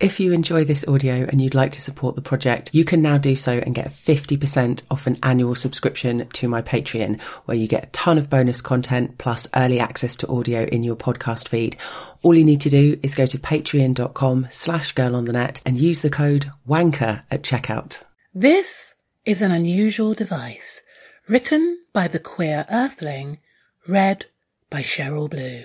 If you enjoy this audio and you'd like to support the project, you can now do so and get 50% off an annual subscription to my Patreon, where you get a ton of bonus content plus early access to audio in your podcast feed. All you need to do is go to patreon.com/girlonthenet and use the code WANKER at checkout. This is an unusual device, written by the Queer Earthling, read by Cheryl Blue.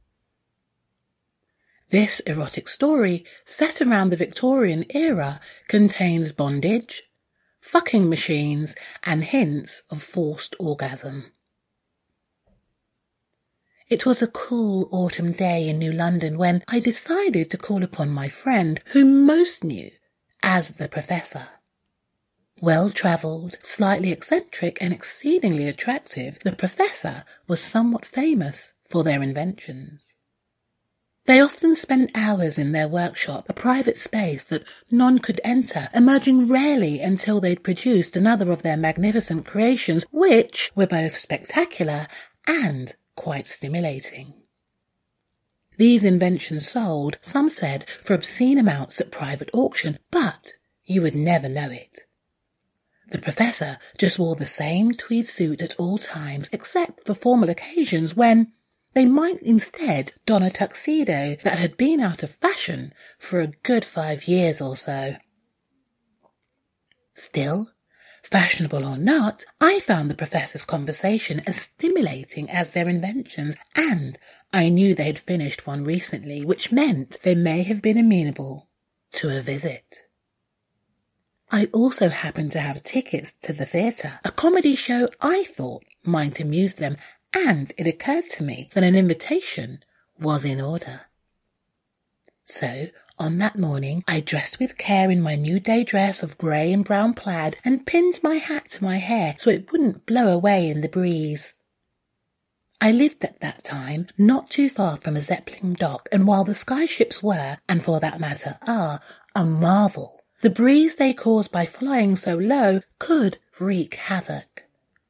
This erotic story, set around the Victorian era, contains bondage, fucking machines, and hints of forced orgasm. It was a cool autumn day in New London when I decided to call upon my friend, whom most knew as the Professor. Well-travelled, slightly eccentric, and exceedingly attractive, the Professor was somewhat famous for their inventions. They often spent hours in their workshop, a private space that none could enter, emerging rarely until they'd produced another of their magnificent creations, which were both spectacular and quite stimulating. These inventions sold, some said, for obscene amounts at private auction, but you would never know it. The Professor just wore the same tweed suit at all times, except for formal occasions when they might instead don a tuxedo that had been out of fashion for a good 5 years or so. Still, fashionable or not, I found the Professor's conversation as stimulating as their inventions, and I knew they'd finished one recently, which meant they may have been amenable to a visit. I also happened to have tickets to the theatre, a comedy show I thought might amuse them, and it occurred to me that an invitation was in order. So, on that morning, I dressed with care in my new day dress of grey and brown plaid and pinned my hat to my hair so it wouldn't blow away in the breeze. I lived at that time not too far from a Zeppelin dock, and while the skyships were, and for that matter are, a marvel, the breeze they cause by flying so low could wreak havoc.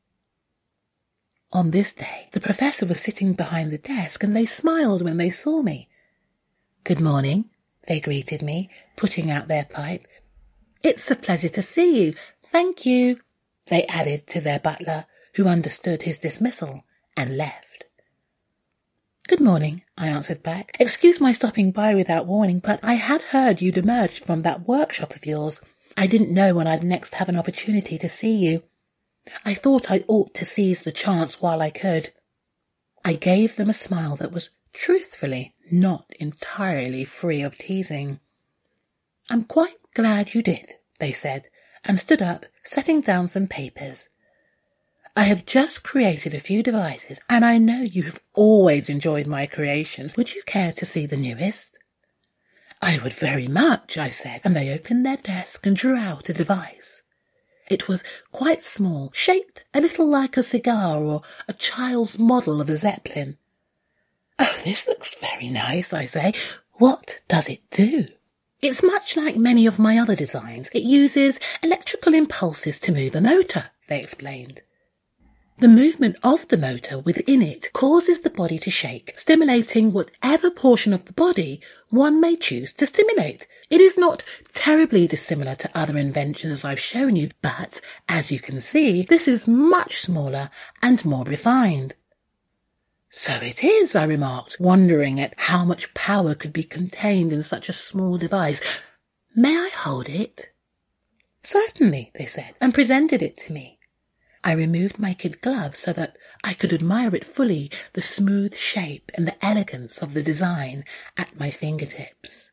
On this day, the Professor was sitting behind the desk and they smiled when they saw me. "Good morning," they greeted me, putting out their pipe. "It's a pleasure to see you. Thank you," they added to their butler, who understood his dismissal and left. "Good morning," I answered back. "Excuse my stopping by without warning, but I had heard you'd emerged from that workshop of yours. I didn't know when I'd next have an opportunity to see you. I thought I ought to seize the chance while I could." I gave them a smile that was truthfully not entirely free of teasing. "I'm quite glad you did," they said, and stood up, setting down some papers. "I have just created a few devices, and I know you have always enjoyed my creations. Would you care to see the newest?" "I would very much," I said, and they opened their desk and drew out a device. It was quite small, shaped a little like a cigar or a child's model of a Zeppelin. "Oh, this looks very nice," I say. "What does it do?" "It's much like many of my other designs. It uses electrical impulses to move a motor," they explained. "The movement of the motor within it causes the body to shake, stimulating whatever portion of the body one may choose to stimulate. It is not terribly dissimilar to other inventions I've shown you, but, as you can see, this is much smaller and more refined." "So it is," I remarked, wondering at how much power could be contained in such a small device. "May I hold it?" "Certainly," they said, and presented it to me. I removed my kid gloves so that I could admire it fully, the smooth shape and the elegance of the design at my fingertips.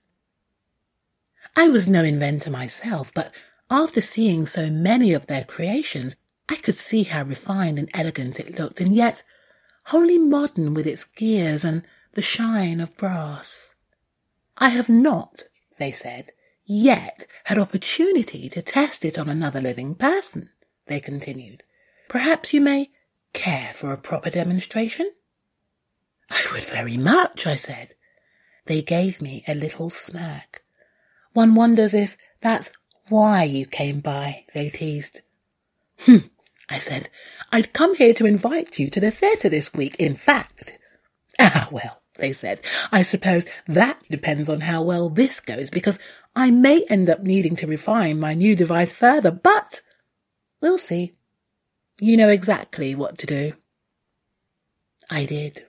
I was no inventor myself, but after seeing so many of their creations, I could see how refined and elegant it looked, and yet wholly modern with its gears and the shine of brass. "I have not," they said, "yet had opportunity to test it on another living person," they continued. "Perhaps you may care for a proper demonstration?" "I would very much," I said. They gave me a little smirk. "One wonders if that's why you came by," they teased. I said. "I'd come here to invite you to the theatre this week, in fact." "Ah, well," they said, "I suppose that depends on how well this goes, because I may end up needing to refine my new device further, but we'll see. You know exactly what to do. I did.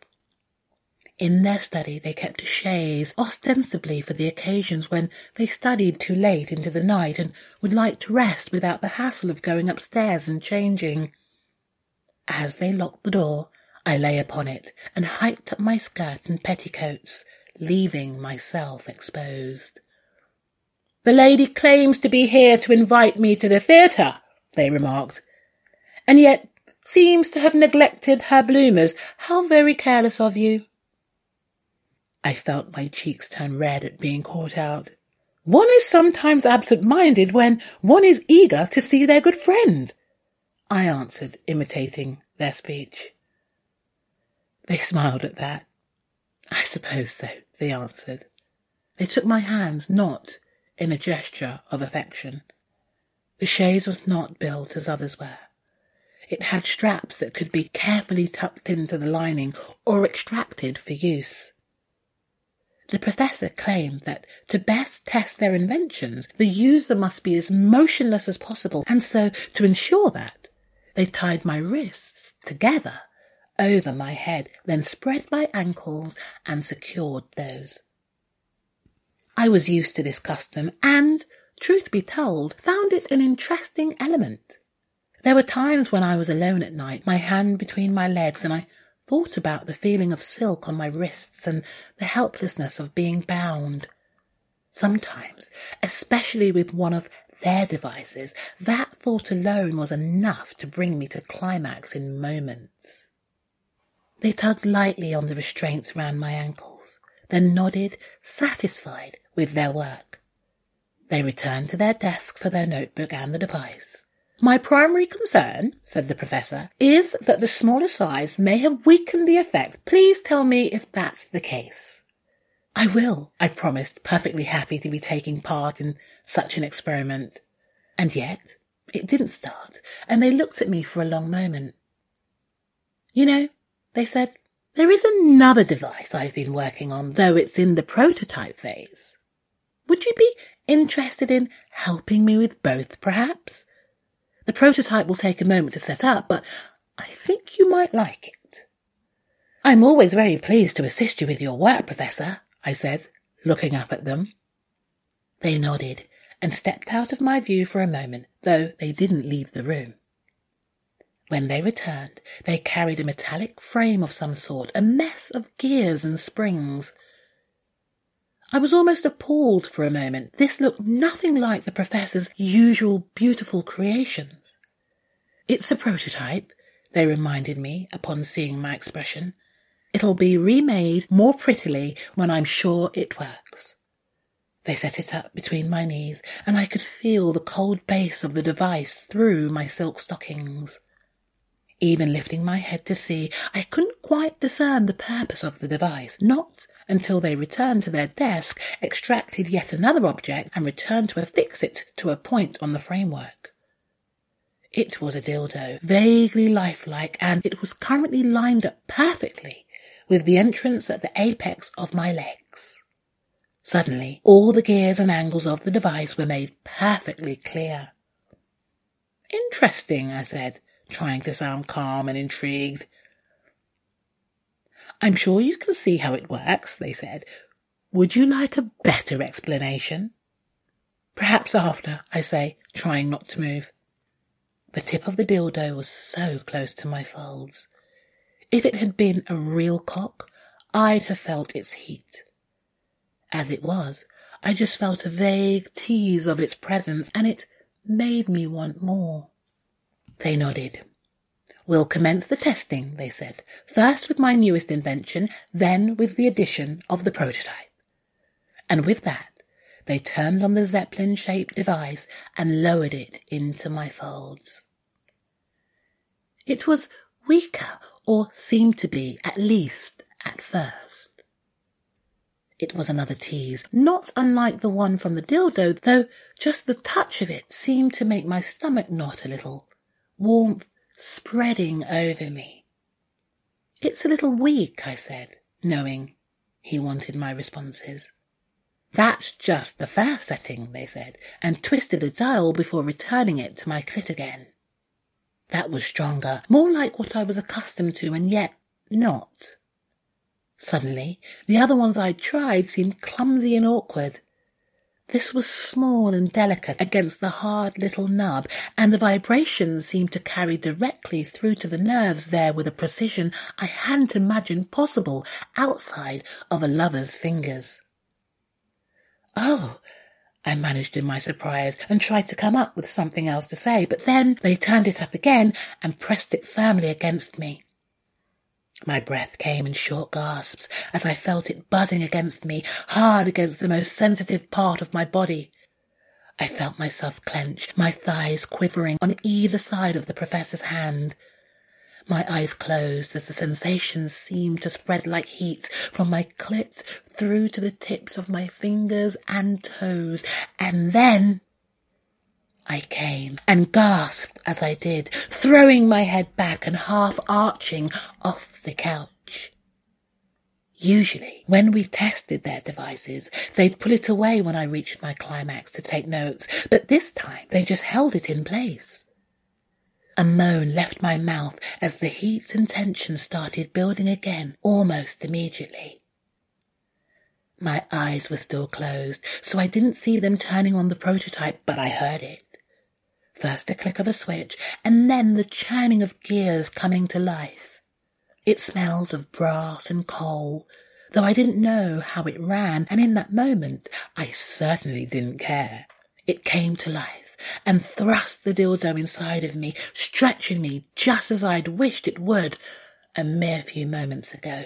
In their study, they kept a chaise, ostensibly for the occasions when they studied too late into the night and would like to rest without the hassle of going upstairs and changing. As they locked the door, I lay upon it and hiked up my skirt and petticoats, leaving myself exposed. "The lady claims to be here to invite me to the theatre," they remarked, "and yet seems to have neglected her bloomers. How very careless of you." I felt my cheeks turn red at being caught out. One is sometimes absent-minded when one is eager to see their good friend, I answered, imitating their speech. They smiled at that. "I suppose so," they answered. They took my hands, not in a gesture of affection. The chaise was not built as others were. It had straps that could be carefully tucked into the lining or extracted for use. The professor claimed that to best test their inventions, the user must be as motionless as possible, and so, to ensure that, they tied my wrists together over my head, then spread my ankles and secured those. I was used to this custom and, truth be told, found it an interesting element. There were times when I was alone at night, my hand between my legs, and I thought about the feeling of silk on my wrists and the helplessness of being bound. Sometimes, especially with one of their devices, that thought alone was enough to bring me to climax in moments. They tugged lightly on the restraints round my ankles, then nodded, satisfied with their work. They returned to their desk for their notebook and the device. "My primary concern," said the professor, "is that the smaller size may have weakened the effect. Please tell me if that's the case." "I will," I promised, perfectly happy to be taking part in such an experiment. And yet it didn't start, and they looked at me for a long moment. "You know," they said, "there is another device I've been working on, though it's in the prototype phase. Would you be interested in helping me with both, perhaps? The prototype will take a moment to set up, but I think you might like it." "I'm always very pleased to assist you with your work, Professor," I said, looking up at them. They nodded and stepped out of my view for a moment, though they didn't leave the room. When they returned, they carried a metallic frame of some sort, a mess of gears and springs. I was almost appalled for a moment. This looked nothing like the professor's usual beautiful creations. "It's a prototype," they reminded me upon seeing my expression. "It'll be remade more prettily when I'm sure it works." They set it up between my knees, and I could feel the cold base of the device through my silk stockings. Even lifting my head to see, I couldn't quite discern the purpose of the device, not until they returned to their desk, extracted yet another object, and returned to affix it to a point on the framework. It was a dildo, vaguely lifelike, and it was currently lined up perfectly with the entrance at the apex of my legs. Suddenly, all the gears and angles of the device were made perfectly clear. "Interesting," I said, trying to sound calm and intrigued. "I'm sure you can see how it works," they said. "Would you like a better explanation?" "Perhaps after," I say, trying not to move. The tip of the dildo was so close to my folds. If it had been a real cock, I'd have felt its heat. As it was, I just felt a vague tease of its presence, and it made me want more. They nodded. "We'll commence the testing," they said, "first with my newest invention, then with the addition of the prototype." And with that, they turned on the Zeppelin-shaped device and lowered it into my folds. It was weaker, or seemed to be, at least at first. It was another tease, not unlike the one from the dildo, though just the touch of it seemed to make my stomach knot a little, warmth spreading over me. "It's a little weak," I said, knowing he wanted my responses. That's just the first setting, they said, and twisted the dial before returning it to my clit again. That was stronger, more like what I was accustomed to, and yet not. Suddenly, the other ones I'd tried seemed clumsy and awkward. This was small and delicate against the hard little nub, and the vibrations seemed to carry directly through to the nerves there with a precision I hadn't imagined possible outside of a lover's fingers. "Oh," I managed in my surprise, and tried to come up with something else to say, but then they turned it up again and pressed it firmly against me. My breath came in short gasps as I felt it buzzing against me, hard against the most sensitive part of my body. I felt myself clench, my thighs quivering on either side of the professor's hand. My eyes closed as the sensations seemed to spread like heat from my clit through to the tips of my fingers and toes, and then I came and gasped as I did, throwing my head back and half arching off the couch. Usually, when we tested their devices, they'd pull it away when I reached my climax to take notes, but this time they just held it in place. A moan left my mouth as the heat and tension started building again almost immediately. My eyes were still closed, so I didn't see them turning on the prototype, but I heard it. First a click of a switch, and then the churning of gears coming to life. It smelled of brass and coal, though I didn't know how it ran, and in that moment I certainly didn't care. It came to life and thrust the dildo inside of me, stretching me just as I'd wished it would a mere few moments ago.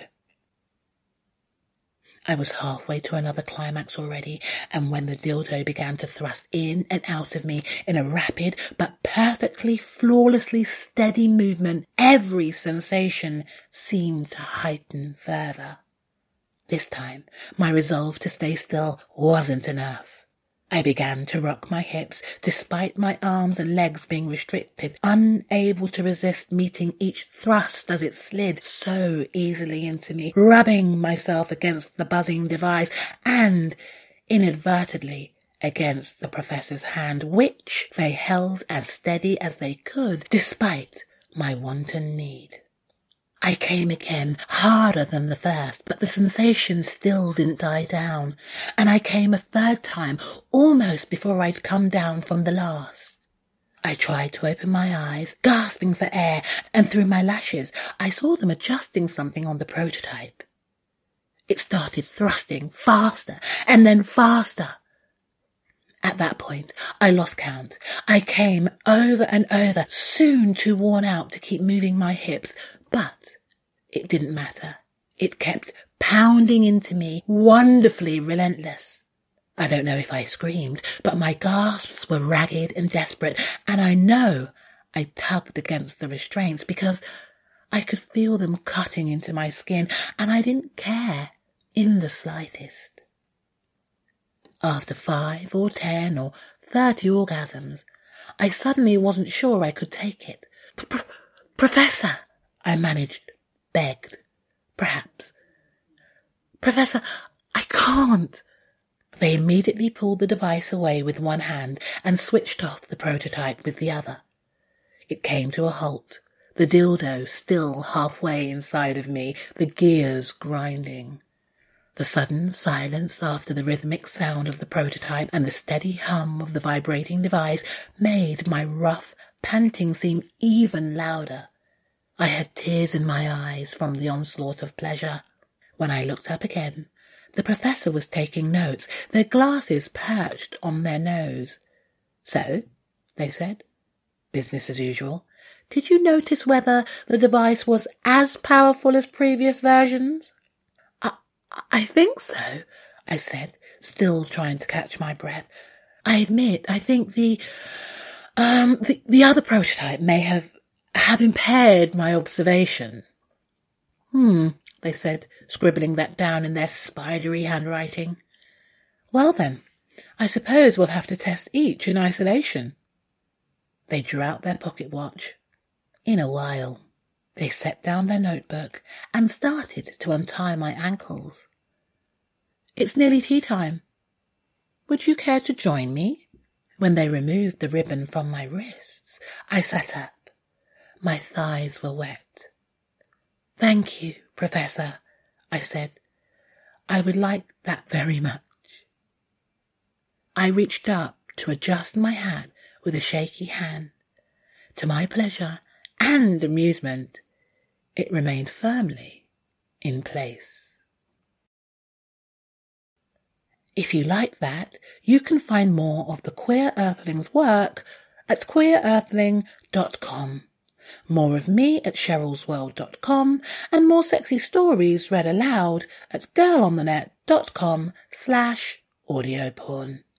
I was halfway to another climax already, and when the dildo began to thrust in and out of me in a rapid but perfectly flawlessly steady movement, every sensation seemed to heighten further. This time, my resolve to stay still wasn't enough. I began to rock my hips, despite my arms and legs being restricted, unable to resist meeting each thrust as it slid so easily into me, rubbing myself against the buzzing device and, inadvertently, against the professor's hand, which they held as steady as they could, despite my wanton need. I came again, harder than the first, but the sensation still didn't die down, and I came a third time, almost before I'd come down from the last. I tried to open my eyes, gasping for air, and through my lashes I saw them adjusting something on the prototype. It started thrusting faster, and then faster. At that point, I lost count. I came over and over, soon too worn out to keep moving my hips, but it didn't matter. It kept pounding into me, wonderfully relentless. I don't know if I screamed, but my gasps were ragged and desperate, and I know I tugged against the restraints because I could feel them cutting into my skin, and I didn't care in the slightest. After 5 or 10 or 30 orgasms, I suddenly wasn't sure I could take it. Professor, I managed, begged, perhaps. Professor, I can't. They immediately pulled the device away with one hand and switched off the prototype with the other. It came to a halt, the dildo still halfway inside of me, the gears grinding. The sudden silence after the rhythmic sound of the prototype and the steady hum of the vibrating device made my rough panting seem even louder. I had tears in my eyes from the onslaught of pleasure. When I looked up again, the professor was taking notes, their glasses perched on their nose. "So," they said, "business as usual. Did you notice whether the device was as powerful as previous versions?" I think so, I said, still trying to catch my breath. "I admit, I think the other prototype may have impaired my observation." They said, scribbling that down in their spidery handwriting. "Well then, I suppose we'll have to test each in isolation." They drew out their pocket watch. In a while, they set down their notebook and started to untie my ankles. "It's nearly tea time," Would you care to join me? When they removed the ribbon from my wrists, I sat up. My thighs were wet. Thank you, Professor, I said. I would like that very much. I reached up to adjust my hat with a shaky hand. To my pleasure and amusement, it remained firmly in place. If you like that, you can find more of the Queer Earthlings' work at queerearthling.com. More of me at cherylsworld.com and more sexy stories read aloud at girlonthenet.com/audioporn.